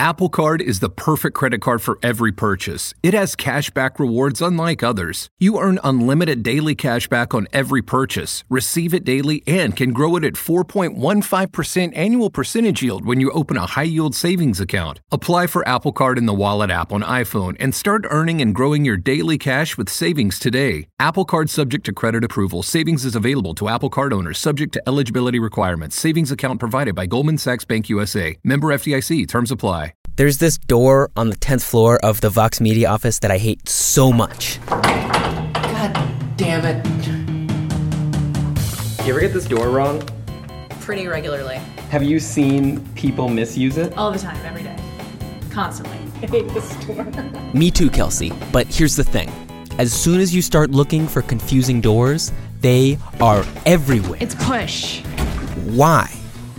Apple Card is the perfect credit card for every purchase. It has cashback rewards unlike others. You earn unlimited daily cashback on every purchase, receive it daily, and can grow it at 4.15% annual percentage yield when you open a high-yield savings account. Apply for Apple Card in the Wallet app on iPhone and start earning and growing your daily cash with savings today. Apple Card subject to credit approval. Savings is available to Apple Card owners subject to eligibility requirements. Savings account provided by Goldman Sachs Bank USA. Member FDIC. Terms apply. There's this door on the 10th floor of the Vox Media office that I hate so much. God damn it. You ever get this door wrong? Pretty regularly. Have you seen people misuse it? All the time, every day. Constantly. I hate this door. Me too, Kelsey. But here's the thing. As soon as you start looking for confusing doors, they are everywhere. It's push. Why?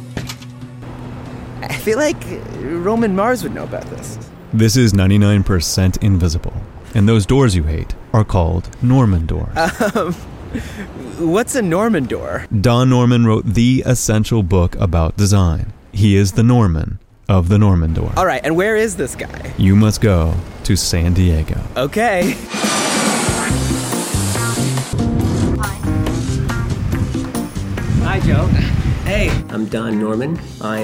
I feel like Roman Mars would know about this. This is 99% Invisible, and those doors you hate are called Norman doors. What's a Norman door? Don Norman wrote the essential book about design. He is the Norman of the Norman door. All right, and where is this guy? You must go to San Diego. Okay. Hi, Joe. Hey. I'm Don Norman.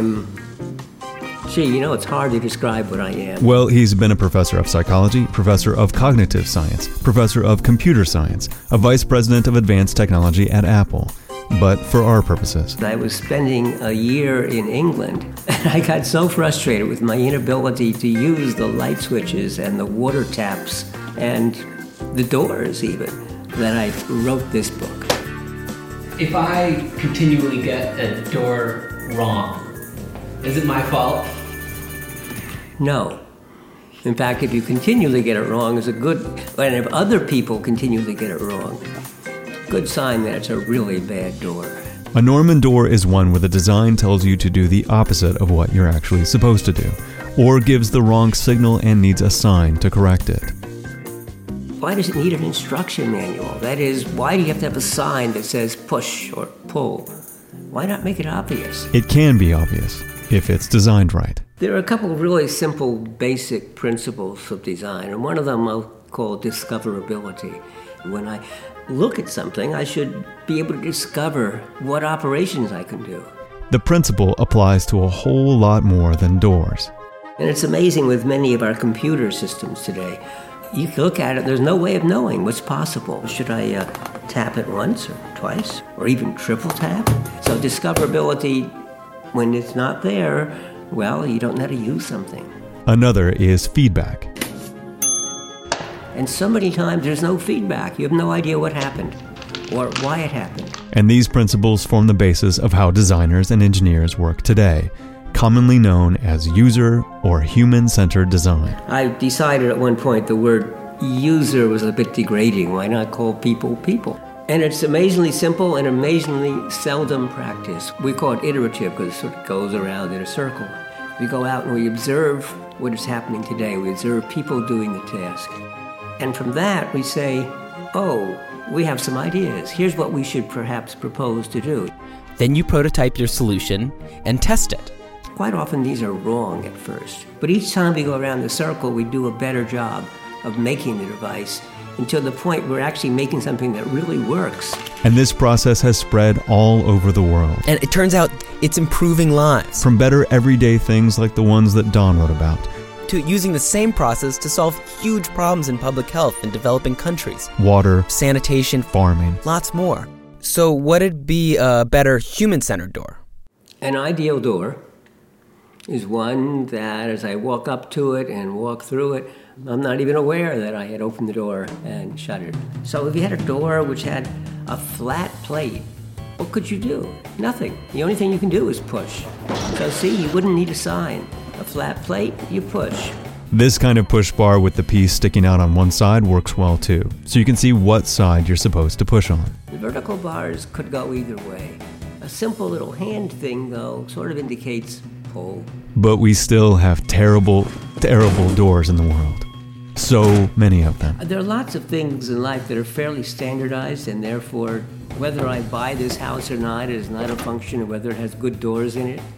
It's hard to describe what I am. Well, he's been a professor of psychology, professor of cognitive science, professor of computer science, a vice president of advanced technology at Apple. But for our purposes. I was spending a year in England, and I got so frustrated with my inability to use the light switches and the water taps and the doors even, that I wrote this book. If I continually get a door wrong, is it my fault? No. In fact, if you continually get it wrong, and if other people continually get it wrong, good sign that it's a really bad door. A Norman door is one where the design tells you to do the opposite of what you're actually supposed to do, or gives the wrong signal and needs a sign to correct it. Why does it need an instruction manual? That is, why do you have to have a sign that says push or pull? Why not make it obvious? It can be obvious if it's designed right. There are a couple of really simple, basic principles of design, and one of them I'll call discoverability. When I look at something, I should be able to discover what operations I can do. The principle applies to a whole lot more than doors. And it's amazing with many of our computer systems today. You can look at it, there's no way of knowing what's possible. Should I tap it once or twice, or even triple tap? So discoverability, when it's not there, well, you don't know how to use something. Another is feedback. And so many times there's no feedback. You have no idea what happened or why it happened. And these principles form the basis of how designers and engineers work today, commonly known as user or human-centered design. I decided at one point the word user was a bit degrading. Why not call people people? And it's amazingly simple and amazingly seldom practiced. We call it iterative because it sort of goes around in a circle. We go out and we observe what is happening today. We observe people doing the task. And from that, we say, oh, we have some ideas. Here's what we should perhaps propose to do. Then you prototype your solution and test it. Quite often, these are wrong at first. But each time we go around the circle, we do a better job of making the device until the point we're actually making something that really works. And this process has spread all over the world. And it turns out it's improving lives. From better everyday things like the ones that Don wrote about, to using the same process to solve huge problems in public health in developing countries. Water, sanitation, farming, lots more. So what'd be a better human-centered door? An ideal door is one that as I walk up to it and walk through it, I'm not even aware that I had opened the door and shut it. So if you had a door which had a flat plate, what could you do? Nothing. The only thing you can do is push. So see, you wouldn't need a sign. A flat plate, you push. This kind of push bar with the piece sticking out on one side works well too, so you can see what side you're supposed to push on. The vertical bars could go either way. A simple little hand thing, though, sort of indicates pull. But we still have terrible, terrible doors in the world. So many of them. There are lots of things in life that are fairly standardized, and therefore, whether I buy this house or not is not a function of whether it has good doors in it.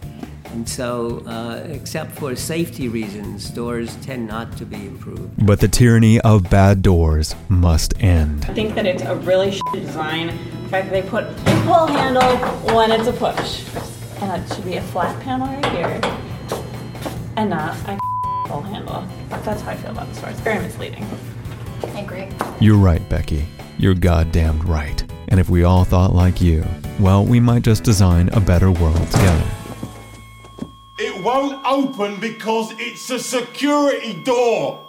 And so, except for safety reasons, doors tend not to be improved. But the tyranny of bad doors must end. I think that it's a really shitty design. The fact that they put a pull handle when it's a push. And it should be a flat panel right here. And not a pull handle. That's how I feel about this door. It's very misleading. I agree. You're right, Becky. You're goddamned right. And if we all thought like you, well, we might just design a better world together. It won't open because it's a security door.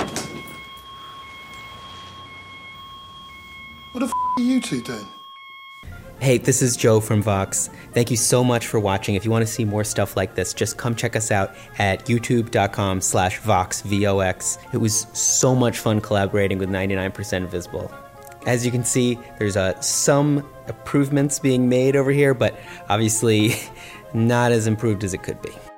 What the f*** are you two doing? Hey, this is Joe from Vox. Thank you so much for watching. If you want to see more stuff like this, just come check us out at youtube.com/Vox, VOX. It was so much fun collaborating with 99% Invisible. As you can see, there's some improvements being made over here, but obviously not as improved as it could be.